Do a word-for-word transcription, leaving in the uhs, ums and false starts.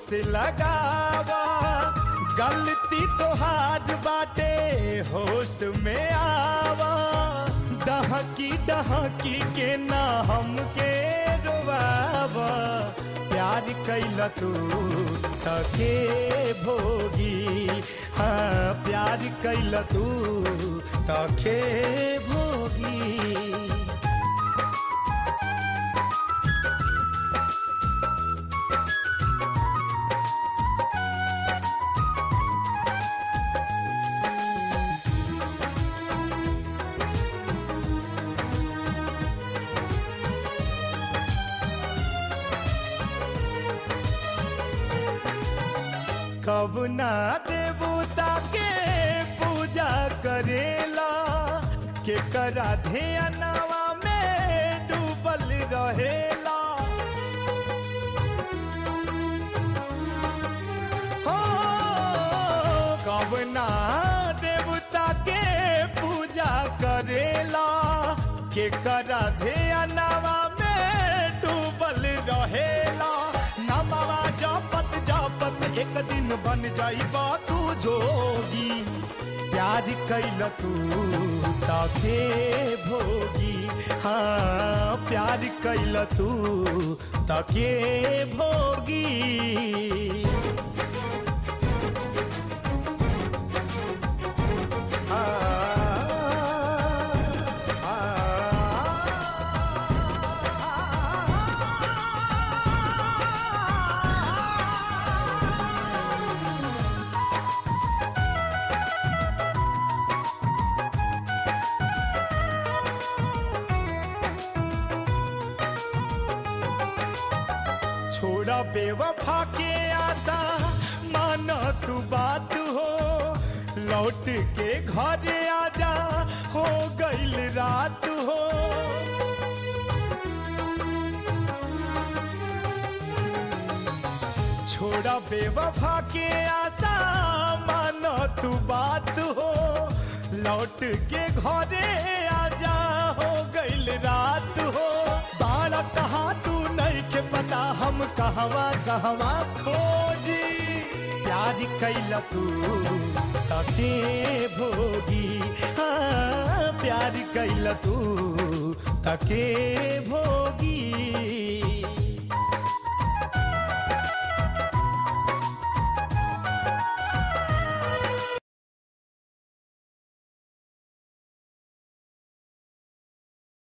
लगावा गलती तोहार बाटे होश में आवा डहकी डहकी के ना हमके रोवावा प्यार कैला तू तके भोगी हाँ प्यार कैला तू तके भोगी कब ना देवता के पूजा करेला के करा ध्यानवा में डूबल रहेला हो कब ना देवता के पूजा करेला के करा ध्यानवा में डूबल रहेला नमवा जपत जपत एक दिन बन जाइबा तू जोगी प्यार कैला तू ताके भोगी हाँ प्यार कैला तू ताके भोगी छोड़ा बेवफा के आशा माना तू बात हो लौट के घर आजा हो गईल रात हो छोड़ा बेवफा के आशा माना तू बात हो लौट के घर आजा हो गईल रात हो बाड़ा कहा तू नहीं के पता हम कहवा कहवा खोजी प्यार कैला तू तके भोगी हाँ प्यार कैला तू तके भोगी